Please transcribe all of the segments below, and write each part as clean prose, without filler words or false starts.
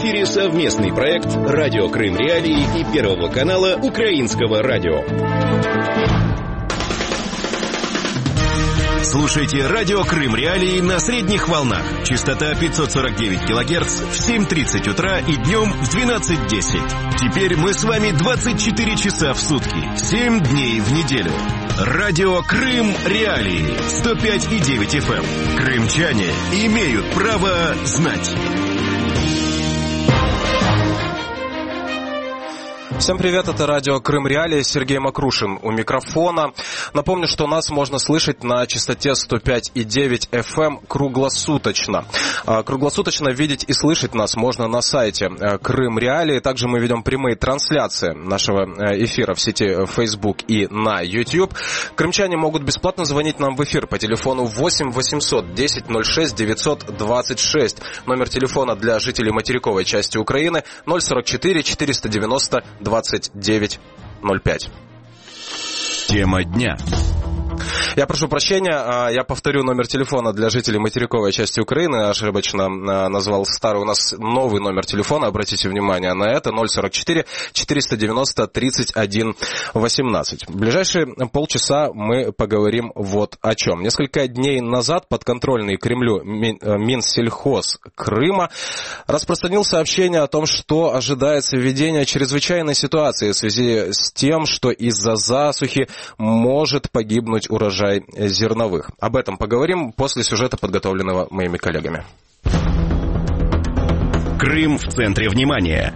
эфире совместный проект «Радио Крым Реалии» и Первого канала Украинского радио. Слушайте «Радио Крым Реалии» на средних волнах. Частота 549 кГц в 7:30 утра и днем в 12:10. Теперь мы с вами 24 часа в сутки, 7 дней в неделю. «Радио Крым Реалии» 105,9 FM. Крымчане имеют право знать. Всем привет, это радио Крым Реалии, Сергей Макрушин у микрофона. Напомню, что нас можно слышать на частоте 105,9 FM круглосуточно. Круглосуточно видеть и слышать нас можно на сайте Крым Реалии. Также мы ведем прямые трансляции нашего эфира в сети Facebook и на YouTube. Крымчане могут бесплатно звонить нам в эфир по телефону 8 800 10 06 926. Номер телефона для жителей материковой части Украины 044 490 2905. Тема дня. Я прошу прощения, я повторю номер телефона для жителей материковой части Украины. Ошибочно назвал старый. У нас новый номер телефона, обратите внимание на это. 044 490 31 18. В ближайшие полчаса мы поговорим вот о чем. Несколько дней назад подконтрольный Кремлю Минсельхоз Крыма распространил сообщение о том, что ожидается введение чрезвычайной ситуации в связи с тем, что из-за засухи может погибнуть урожай зерновых. Об этом поговорим после сюжета, подготовленного моими коллегами. Крым в центре внимания.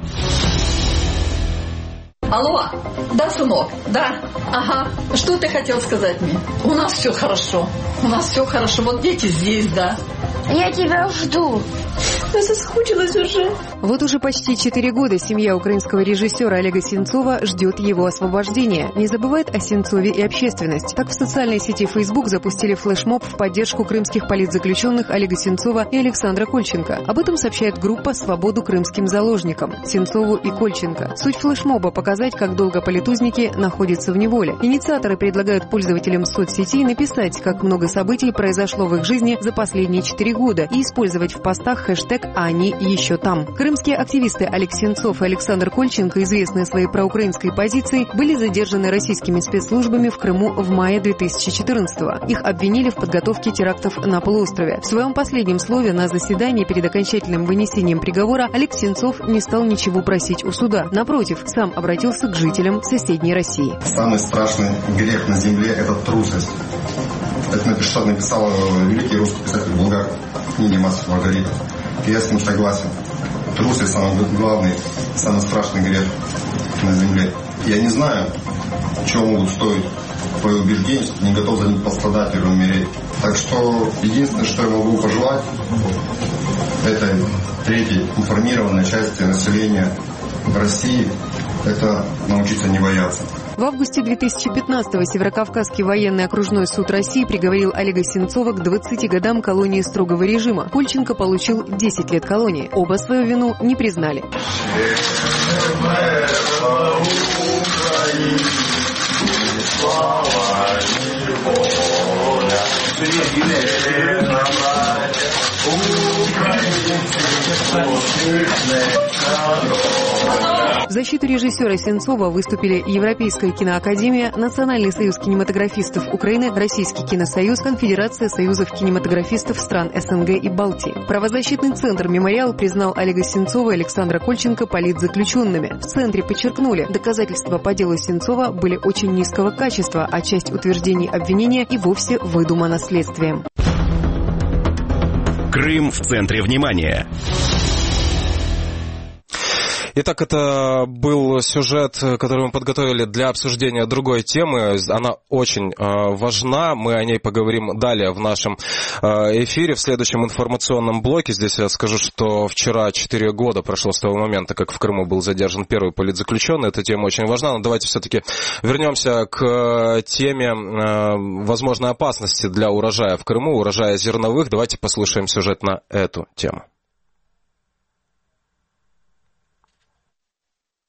Алло, да, сынок, да, ага, что ты хотел сказать мне? У нас все хорошо, вот дети здесь, да. Я тебя жду. Я соскучилась уже. Вот уже почти 4 года семья украинского режиссера Олега Сенцова ждет его освобождения. Не забывает о Сенцове и общественность. Так в социальной сети Facebook запустили флешмоб в поддержку крымских политзаключенных Олега Сенцова и Александра Кольченко. Об этом сообщает группа «Свободу крымским заложникам» Сенцову и Кольченко. Суть флешмоба – показать, как долго политузники находятся в неволе. Инициаторы предлагают пользователям соцсетей написать, как много событий произошло в их жизни за последние 4 года и использовать в постах хэштег «А они еще там». Крымские активисты Олег Сенцов и Александр Кольченко, известные своей проукраинской позицией, были задержаны российскими спецслужбами в Крыму в мае 2014-го. Их обвинили в подготовке терактов на полуострове. В своем последнем слове на заседании перед окончательным вынесением приговора Олег Сенцов не стал ничего просить у суда. Напротив, сам обратился к жителям соседней России. Самый страшный грех на земле – это трусость. Это написал великий русский писатель Булгаков в книге «Мастер Маргарита». И я с ним согласен. Трусость – самый главный, самый страшный грех на земле. Я не знаю, чего могут стоить твои убеждения, что ты не готов за них пострадать или умереть. Так что единственное, что я могу пожелать, это третьей информированной части населения в России, это научиться не бояться. В августе 2015-го Северокавказский военный окружной суд России приговорил Олега Сенцова к 20 годам колонии строгого режима. Кольченко получил 10 лет колонии. Оба свою вину не признали. В защиту режиссера Сенцова выступили Европейская киноакадемия, Национальный союз кинематографистов Украины, Российский киносоюз, Конфедерация союзов кинематографистов стран СНГ и Балтии. Правозащитный центр «Мемориал» признал Олега Сенцова и Александра Кольченко политзаключенными. В центре подчеркнули, доказательства по делу Сенцова были очень низкого качества, а часть утверждений обвинения и вовсе выдумана следствием. Крым в центре внимания. Итак, это был сюжет, который мы подготовили для обсуждения другой темы. Она очень важна. Мы о ней поговорим далее в нашем эфире, в следующем информационном блоке. Здесь я скажу, что вчера 4 года прошло с того момента, как в Крыму был задержан первый политзаключенный. Эта тема очень важна. Но давайте все-таки вернемся к теме возможной опасности для урожая в Крыму, урожая зерновых. Давайте послушаем сюжет на эту тему.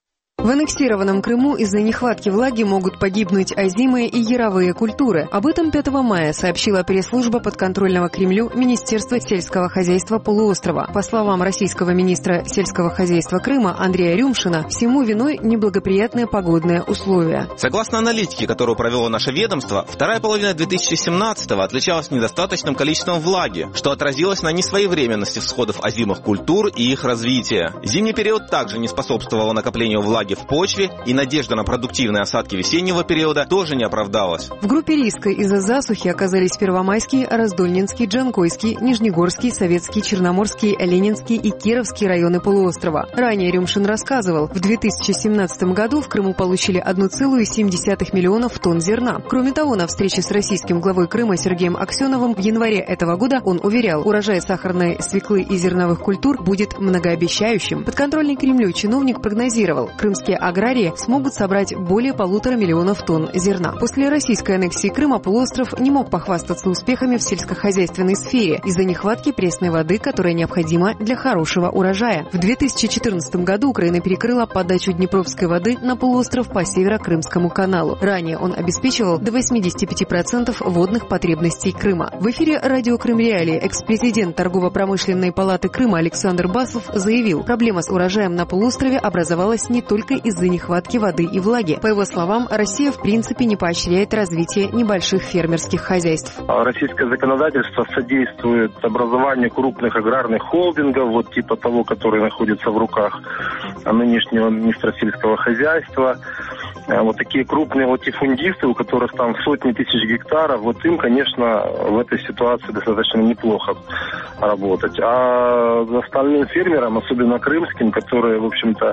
В аннексированном Крыму из-за нехватки влаги могут погибнуть озимые и яровые культуры. Об этом 5 мая сообщила пресс-служба подконтрольного Кремлю Министерства сельского хозяйства полуострова. По словам российского министра сельского хозяйства Крыма Андрея Рюмшина, всему виной неблагоприятные погодные условия. Согласно аналитике, которую провело наше ведомство, вторая половина 2017-го отличалась недостаточным количеством влаги, что отразилось на несвоевременности всходов озимых культур и их развития. Зимний период также не способствовал накоплению влаги в почве, и надежда на продуктивные осадки весеннего периода тоже не оправдалась. В группе риска из-за засухи оказались Первомайский, Раздольнинский, Джанкойский, Нижнегорский, Советский, Черноморский, Ленинский и Кировский районы полуострова. Ранее Рюмшин рассказывал, в 2017 году в Крыму получили 1,7 миллионов тонн зерна. Кроме того, на встрече с российским главой Крыма Сергеем Аксеновым в январе этого года он уверял, урожай сахарной свеклы и зерновых культур будет многообещающим. Подконтрольный Кремлю чиновник прогнозировал, крымские аграрии смогут собрать более 1,5 миллиона тонн зерна. После российской аннексии Крыма полуостров не мог похвастаться успехами в сельскохозяйственной сфере из-за нехватки пресной воды, которая необходима для хорошего урожая. В 2014 году Украина перекрыла подачу днепровской воды на полуостров по Северо-Крымскому каналу. Ранее он обеспечивал до 85% водных потребностей Крыма. В эфире радио Крым Реалии экс-президент Торгово-промышленной палаты Крыма Александр Басов заявил, проблема с урожаем на полуострове образовалась не только из-за нехватки воды и влаги. По его словам, Россия в принципе не поощряет развитие небольших фермерских хозяйств. Российское законодательство содействует образованию крупных аграрных холдингов, вот типа того, который находится в руках нынешнего министра сельского хозяйства. Вот такие крупные латифундисты, у которых там сотни тысяч гектаров, вот им, конечно, в этой ситуации достаточно неплохо работать. А остальным фермерам, особенно крымским, которые, в общем-то,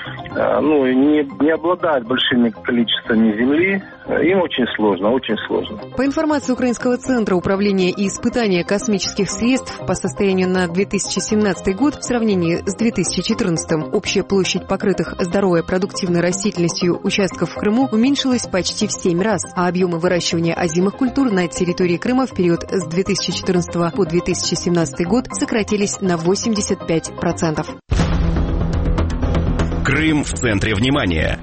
не обладают большими количествами земли, им очень сложно, очень сложно. По информации Украинского центра управления и испытания космических средств по состоянию на 2017 год в сравнении с 2014 общая площадь покрытых здоровой продуктивной растительностью участков в Крыму уменьшилась почти в 7 раз, а объемы выращивания озимых культур на территории Крыма в период с 2014 по 2017 год сократились на 85%. Крым в центре внимания.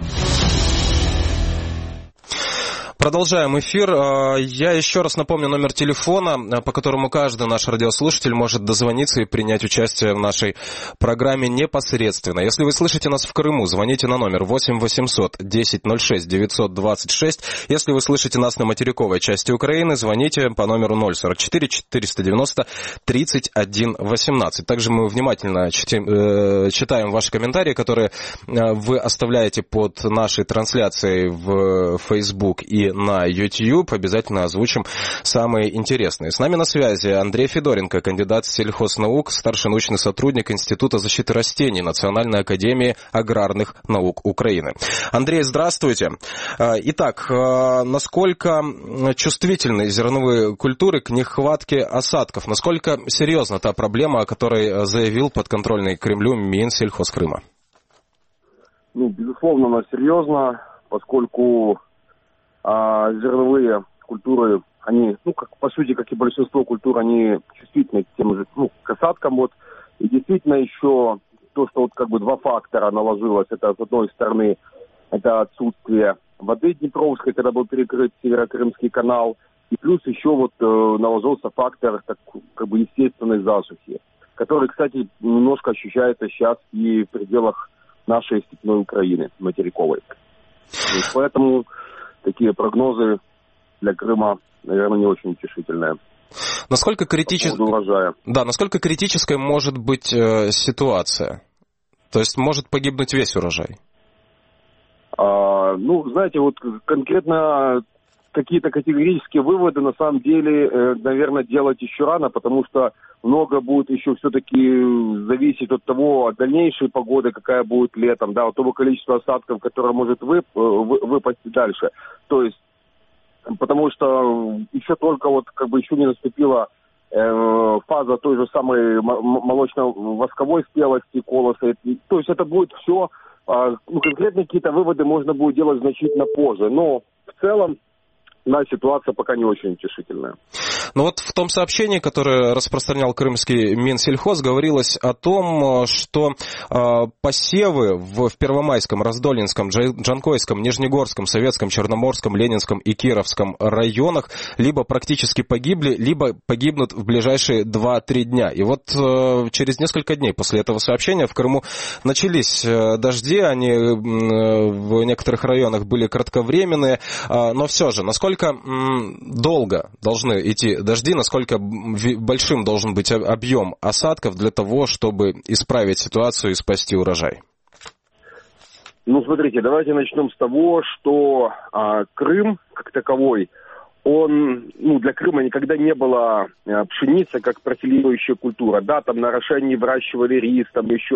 Продолжаем эфир. Я еще раз напомню номер телефона, по которому каждый наш радиослушатель может дозвониться и принять участие в нашей программе непосредственно. Если вы слышите нас в Крыму, звоните на номер 8 800 10 06 926. Если вы слышите нас на материковой части Украины, звоните по номеру 044 490 31 18. Также мы внимательно читаем ваши комментарии, которые вы оставляете под нашей трансляцией в Facebook и на YouTube. Обязательно озвучим самые интересные. С нами на связи Андрей Федоренко, кандидат сельхознаук, старший научный сотрудник Института защиты растений Национальной академии аграрных наук Украины. Андрей, здравствуйте. Итак, насколько чувствительны зерновые культуры к нехватке осадков? Насколько серьезна та проблема, о которой заявил подконтрольный Кремлю Минсельхозкрыма? Безусловно, она серьезна, поскольку зерновые культуры, они, по сути, как и большинство культур, они чувствительны к тем же, к осадкам. И действительно еще то, что два фактора наложилось, это с одной стороны, это отсутствие воды Днепровской, когда был перекрыт Северо-Крымский канал, и плюс еще наложился фактор естественной засухи, который, кстати, немножко ощущается сейчас и в пределах нашей степной Украины, материковой. Поэтому такие прогнозы для Крыма, наверное, не очень утешительные. Насколько насколько критической может быть ситуация? То есть может погибнуть весь урожай? Знаете, конкретно какие-то категорические выводы на самом деле, наверное, делать еще рано, потому что много будет еще все-таки зависеть от того, от дальнейшей погоды, какая будет летом, от того количества осадков, которое может выпасть дальше. То есть, потому что еще только еще не наступила фаза той же самой молочно-восковой спелости, колоса. То есть это будет все, конкретные какие-то выводы можно будет делать значительно позже. Но в целом ситуация пока не очень утешительная. Ну вот в том сообщении, которое распространял крымский Минсельхоз, говорилось о том, что посевы в Первомайском, Раздольнинском, Джанкойском, Нижнегорском, Советском, Черноморском, Ленинском и Кировском районах либо практически погибли, либо погибнут в ближайшие 2-3 дня. И вот через несколько дней после этого сообщения в Крыму начались дожди, они в некоторых районах были кратковременные, но все же, насколько долго должны идти дожди, насколько большим должен быть объем осадков для того, чтобы исправить ситуацию и спасти урожай? Ну, смотрите, давайте начнем с того, что Крым, как таковой, для Крыма никогда не было пшеницы как профилирующая культура. Да, там на орошении выращивали рис, там еще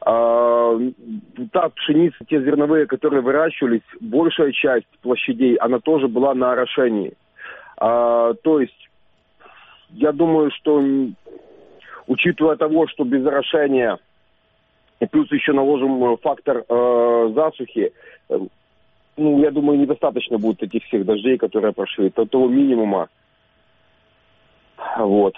та пшеница, те зерновые, которые выращивались, большая часть площадей, она тоже была на орошении. То есть, я думаю, что, учитывая того, что без орошения, и плюс еще наложим фактор засухи, я думаю, недостаточно будет этих всех дождей, которые прошли, того минимума. Вот.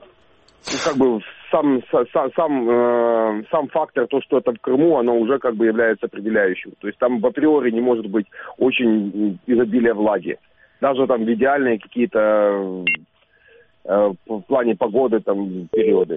Сам фактор, то, что это в Крыму, оно уже является определяющим. То есть там в априори не может быть очень изобилия влаги. Даже там в идеальные какие-то в плане погоды там периоды.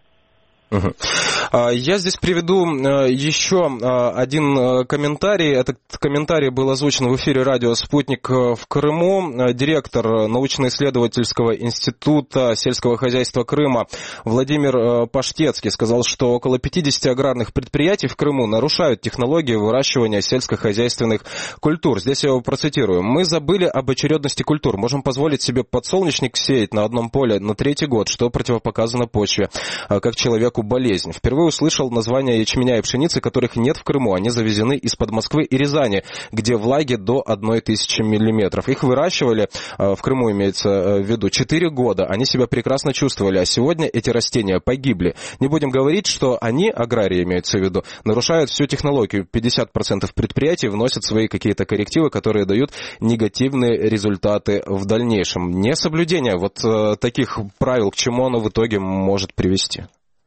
Я здесь приведу еще один комментарий. Этот комментарий был озвучен в эфире радио «Спутник» в Крыму. Директор научно-исследовательского института сельского хозяйства Крыма Владимир Паштецкий сказал, что около 50 аграрных предприятий в Крыму нарушают технологии выращивания сельскохозяйственных культур. Здесь я его процитирую. «Мы забыли об очередности культур. Можем позволить себе подсолнечник сеять на одном поле на 3-й год, что противопоказано почве, как человеку болезнь. Впервые услышал названия ячменя и пшеницы, которых нет в Крыму. Они завезены из-под Москвы и Рязани, где влаги до 1000 миллиметров. Их выращивали, в Крыму имеется в виду, 4 года. Они себя прекрасно чувствовали, а сегодня эти растения погибли. Не будем говорить, что они, аграрии имеется в виду, нарушают всю технологию. 50% предприятий вносят свои какие-то коррективы, которые дают негативные результаты в дальнейшем. Несоблюдение вот таких правил, к чему оно в итоге может привести?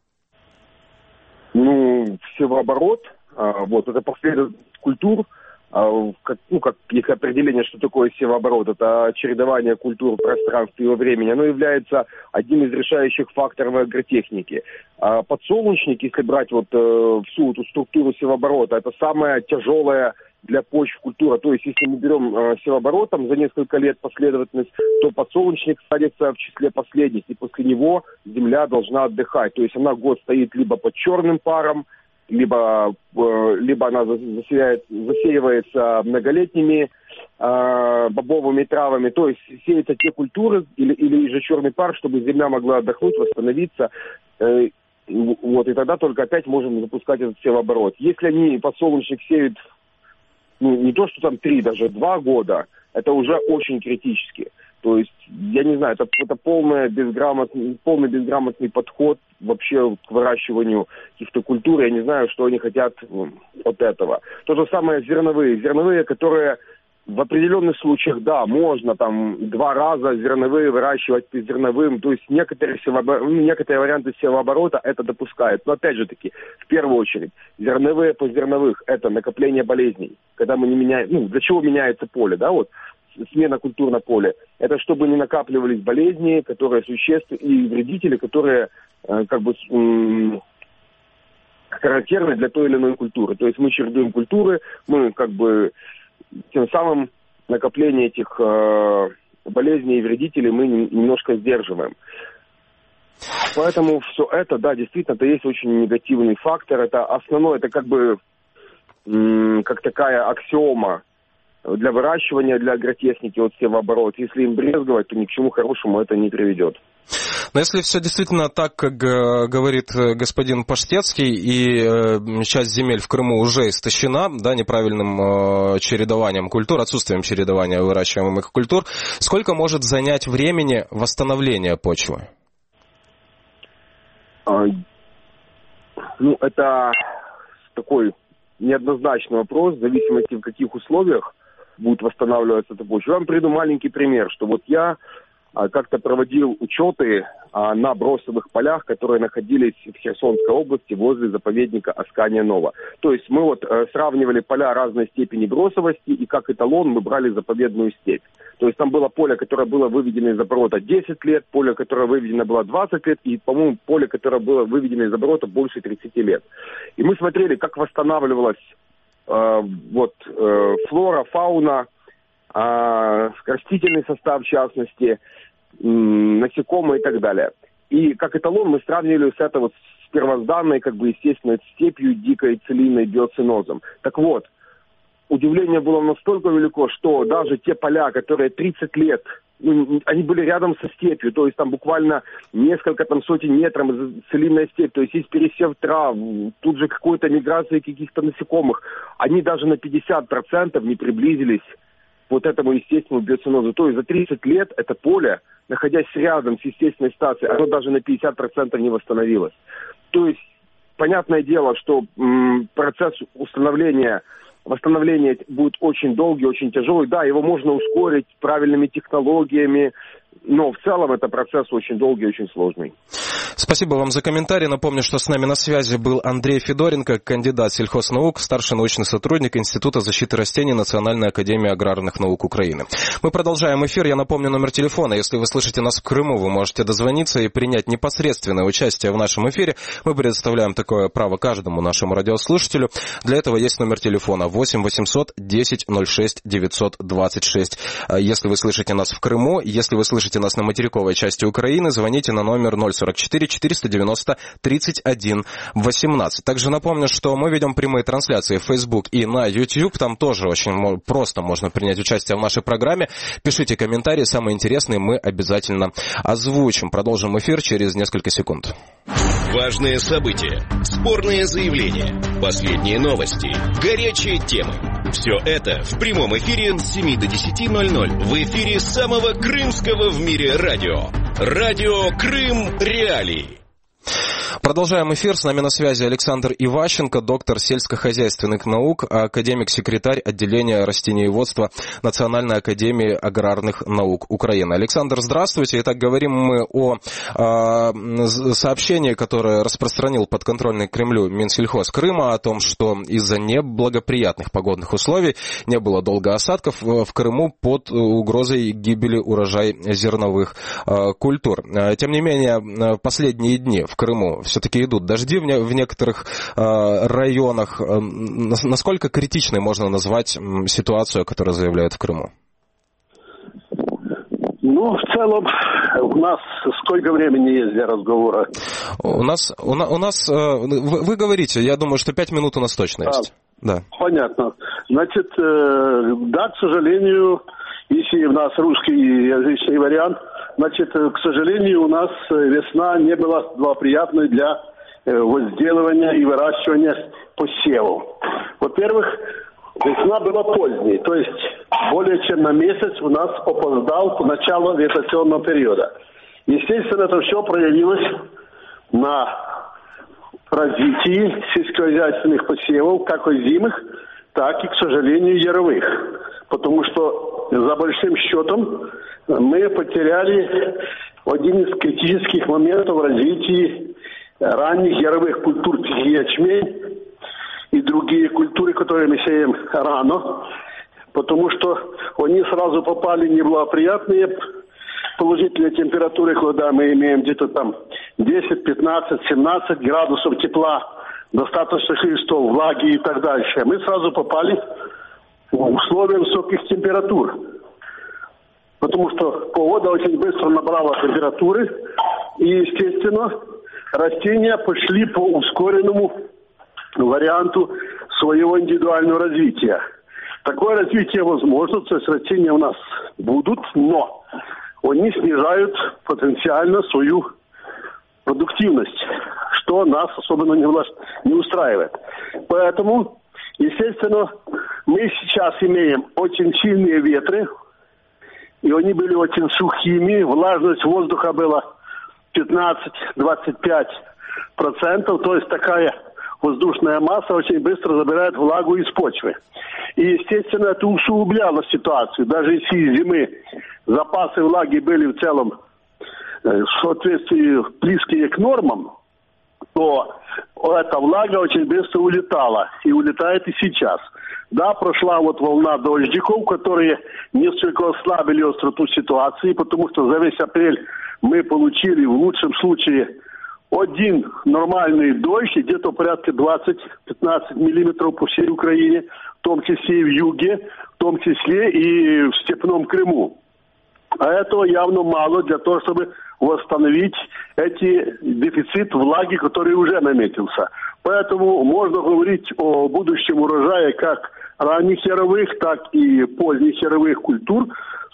Севооборот, это последовательность культур, как их определение, что такое севооборот, это чередование культур в пространстве и во времени, оно является одним из решающих факторов агротехники. Подсолнечник, если брать всю эту структуру севооборота, это самая тяжелая для почв культура. То есть, если мы берем севооборот за несколько лет последовательность, то подсолнечник садится в числе последних, и после него земля должна отдыхать. То есть, она год стоит либо под черным паром, либо она засеивается многолетними бобовыми травами. То есть, сеются те культуры или же черный пар, чтобы земля могла отдохнуть, восстановиться. И тогда только опять можем запускать этот севооборот. Если они подсолнечник сеют не то, что там 3, даже 2 года, это уже очень критически. То есть, я не знаю, это полный безграмотный подход вообще к выращиванию каких-то культур. Я не знаю, что они хотят от этого. То же самое зерновые. Зерновые, которые в определенных случаях, да, можно 2 раза зерновые выращивать по зерновым. То есть, некоторые варианты севооборота это допускают. Но опять же таки, в первую очередь, зерновые по зерновых это накопление болезней. Когда мы не меняем, для чего меняется поле, да, смена культур на поле. Это чтобы не накапливались болезни, которые существенны, и вредители, которые характерны для той или иной культуры. То есть мы чередуем культуры, мы тем самым накопление этих болезней и вредителей мы немножко сдерживаем. Поэтому все это, да, действительно, это есть очень негативный фактор. Это основной, это как такая аксиома для выращивания, для агротехники, севооборот. Если им брезговать, то ни к чему хорошему это не приведет. Но если все действительно так, как говорит господин Паштецкий, и часть земель в Крыму уже истощена, да, неправильным чередованием культур, отсутствием чередования выращиваемых культур, сколько может занять времени восстановление почвы? Это такой неоднозначный вопрос, в зависимости в каких условиях будет восстанавливаться эта почва. Я вам приведу маленький пример, что вот я как-то проводил учеты на бросовых полях, которые находились в Херсонской области возле заповедника Аскания-Нова. То есть мы вот сравнивали поля разной степени бросовости, и как эталон мы брали заповедную степь. То есть там было поле, которое было выведено из оборота 10 лет, поле, которое выведено было 20 лет, и, по-моему, поле, которое было выведено из оборота больше 30 лет. И мы смотрели, как восстанавливалась флора, фауна, растительный состав, в частности, насекомые и так далее. И как эталон мы сравнивали с этой вот с первозданной, естественно, степью дикой целинной биоцинозом. Так вот, удивление было настолько велико, что даже те поля, которые 30 лет, они были рядом со степью, то есть там буквально несколько сотен метров целинная степь, то есть есть пересев трав, тут же какой-то миграция каких-то насекомых, они даже на 50% не приблизились к вот этому естественному биоцинозу. То есть за 30 лет это поле, находясь рядом с естественной стацией, оно даже на 50% не восстановилось. То есть, понятное дело, что процесс восстановления будет очень долгий, очень тяжелый. Да, его можно ускорить правильными технологиями, но в целом это процесс очень долгий и очень сложный. Спасибо вам за комментарий. Напомню, что с нами на связи был Андрей Федоренко, кандидат сельхознаук, старший научный сотрудник Института защиты растений Национальной академии аграрных наук Украины. Мы продолжаем эфир. Я напомню номер телефона. Если вы слышите нас в Крыму, вы можете дозвониться и принять непосредственное участие в нашем эфире. Мы предоставляем такое право каждому нашему радиослушателю. Для этого есть номер телефона 8 800 10 06 926. Если вы слышите нас в Крыму, если вы слышите нас на материковой части Украины, звоните на номер 044 490 31 18. Также напомню, что мы ведем прямые трансляции в Facebook и на YouTube. Там тоже очень просто можно принять участие в нашей программе. Пишите комментарии, самые интересные мы обязательно озвучим. Продолжим эфир через несколько секунд. Важные события, спорные заявления, последние новости, горячие темы. Все это в прямом эфире с 7 до 10:00 в эфире самого крымского в мире радио. Радио Крым Реалии. Продолжаем эфир. С нами на связи Александр Иващенко, доктор сельскохозяйственных наук, академик-секретарь отделения растениеводства Национальной академии аграрных наук Украины. Александр, здравствуйте. Итак, говорим мы о сообщении, которое распространил подконтрольный Кремлю Минсельхоз Крыма, о том, что из-за неблагоприятных погодных условий не было долго осадков в Крыму под угрозой гибели урожая зерновых культур. Тем не менее, в последние дни в Крыму все-таки идут дожди в некоторых районах. Насколько критичной можно назвать ситуацию, которую заявляют в Крыму? В целом, у нас сколько времени есть для разговора? У нас вы говорите, я думаю, что 5 минут у нас точно есть. Да. Понятно. Значит, да, к сожалению, если у нас русскоязычный вариант, значит, к сожалению, у нас весна не была благоприятной для возделывания и выращивания посевов. Во-первых, весна была поздней, то есть более чем на месяц у нас опоздал начало вегетационного периода. Естественно, это все проявилось на развитии сельскохозяйственных посевов, как озимых, так и, к сожалению, яровых. Потому что за большим счетом мы потеряли один из критических моментов в развитии ранних яровых культур, ячмень и другие культуры, которые мы сеем рано, потому что они сразу попали в неблагоприятные положительные температуры, когда мы имеем где-то там 10, 15, 17 градусов тепла, достаточных листов, влаги и так дальше. Мы сразу попали в условия высоких температур, потому что погода очень быстро набрала температуры, и, естественно, растения пошли по ускоренному варианту своего индивидуального развития. Такое развитие возможно, то есть растения у нас будут, но они снижают потенциально свою продуктивность, что нас особенно не устраивает. Поэтому, естественно, мы сейчас имеем очень сильные ветры, и они были очень сухими, влажность воздуха была 15-25%, то есть такая воздушная масса очень быстро забирает влагу из почвы. И, естественно, это усугубляло ситуацию. Даже если зимы запасы влаги были в целом в соответствии близкие к нормам, то эта влага очень быстро улетала. И улетает и сейчас. Да, прошла вот волна дождиков, которые несколько ослабили остроту ситуации, потому что за весь апрель мы получили в лучшем случае один нормальный дождь, где-то порядка 20-15 миллиметров по всей Украине, в том числе и в юге, в том числе и в степном Крыму. А этого явно мало для того, чтобы восстановить дефицит влаги, который уже наметился. Поэтому можно говорить о будущем урожая как ранних яровых, так и поздних яровых культур,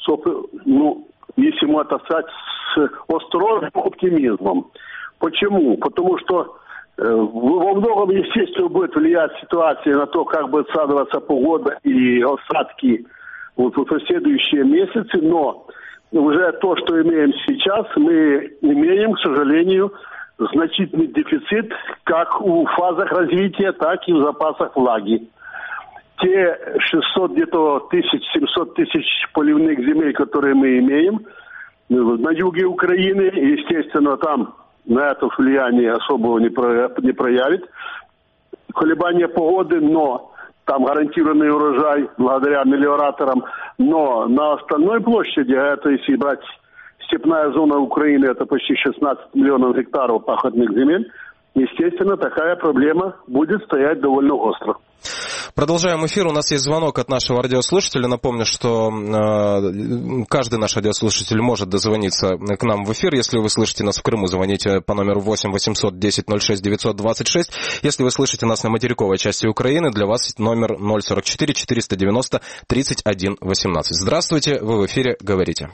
если можно сказать, с осторожным оптимизмом. Почему? Потому что во многом, естественно, будет влиять ситуация на то, как будет складываться погода и осадки в последующие месяцы, но уже то, что имеем сейчас, мы имеем, к сожалению, значительный дефицит как в фазах развития, так и в запасах влаги. Те 600 где-то 700 тысяч поливных земель, которые мы имеем на юге Украины, естественно, там на это влияние особого не проявит колебания погоды, но там гарантированный урожай благодаря мелиораторам, но на остальной площади, это если брать степная зона Украины, это почти 16 миллионов гектаров пахотных земель, естественно, такая проблема будет стоять довольно остро. Продолжаем эфир. У нас есть звонок от нашего радиослушателя. Напомню, что каждый наш радиослушатель может дозвониться к нам в эфир. Если вы слышите нас в Крыму, звоните по номеру 8 800 10 06 926. Если вы слышите нас на материковой части Украины, для вас номер 044 490 31 18. Здравствуйте, вы в эфире, говорите.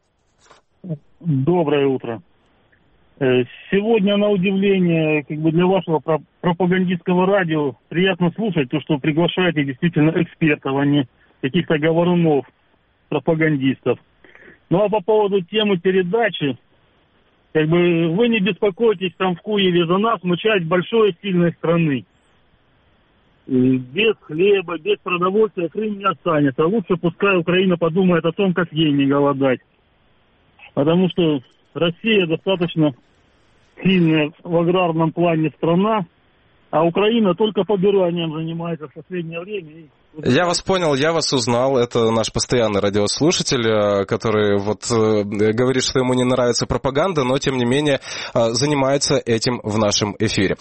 Доброе утро. Сегодня, на удивление, для вашего пропагандистского радио приятно слушать то, что приглашаете действительно экспертов, а не каких-то говорунов, пропагандистов. Ну а по поводу темы передачи, вы не беспокойтесь там в Киеве за нас, мы часть большой сильной страны. Без хлеба, без продовольствия Крым не останется. Лучше пускай Украина подумает о том, как ей не голодать. Потому что Россия достаточно сильная в аграрном плане страна, а Украина только побиранием занимается в последнее время. Я вас понял, я вас узнал. Это наш постоянный радиослушатель, который говорит, что ему не нравится пропаганда, но, тем не менее, занимается этим в нашем эфире.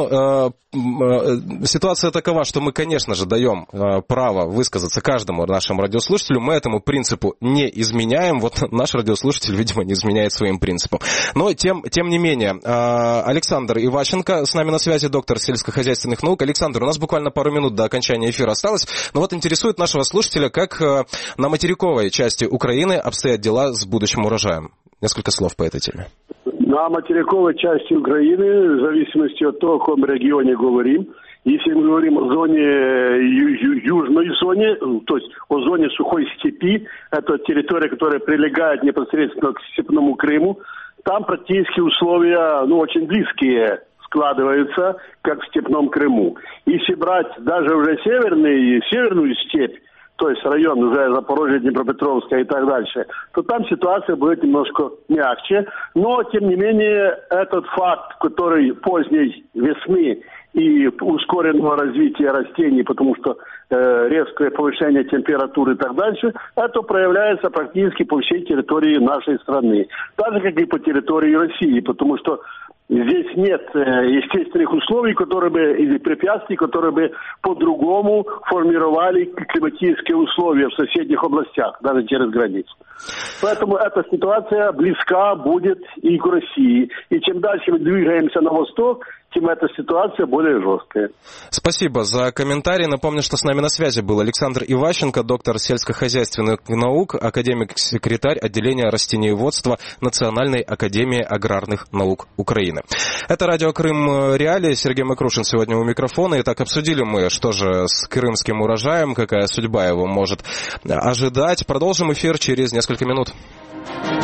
Ситуация такова, что мы, конечно же, даем право высказаться каждому нашему радиослушателю. Мы этому принципу не изменяем. Вот наш радиослушатель, видимо, не изменяет своим принципам. Но, тем не менее, Александр Иващенко с нами на связи, доктор сельскохозяйственных наук. Александр, у нас буквально пару минут до окончания эфира осталось. Но вот интересует нашего слушателя, как на материковой части Украины обстоят дела с будущим урожаем. Несколько слов по этой теме. На материковой части Украины, в зависимости от того, о каком регионе говорим, если мы говорим о зоне, южной зоне, то есть о зоне сухой степи, это территория, которая прилегает непосредственно к степному Крыму, там практически условия очень близкие складываются, как в степном Крыму. Если брать даже уже северную степь, то есть район уже Запорожья, Днепропетровска и так дальше, то там ситуация будет немножко мягче. Но, тем не менее, этот факт, который поздней весны и ускоренного развития растений, потому что резкое повышение температуры и так дальше, это проявляется практически по всей территории нашей страны. Так же, как и по территории России, потому что здесь нет естественных условий, или препятствий, которые бы по-другому формировали климатические условия в соседних областях, даже через границу. Поэтому эта ситуация близка будет и к России. И чем дальше мы двигаемся на восток, тем эта ситуация более жесткая. Спасибо за комментарий. Напомню, что с нами на связи был Александр Иващенко, доктор сельскохозяйственных наук, академик-секретарь отделения растениеводства Национальной академии аграрных наук Украины. Это радио Крым Реалии. Сергей Мокрушин сегодня у микрофона. Итак, обсудили мы, что же с крымским урожаем, какая судьба его может ожидать. Продолжим эфир через несколько минут.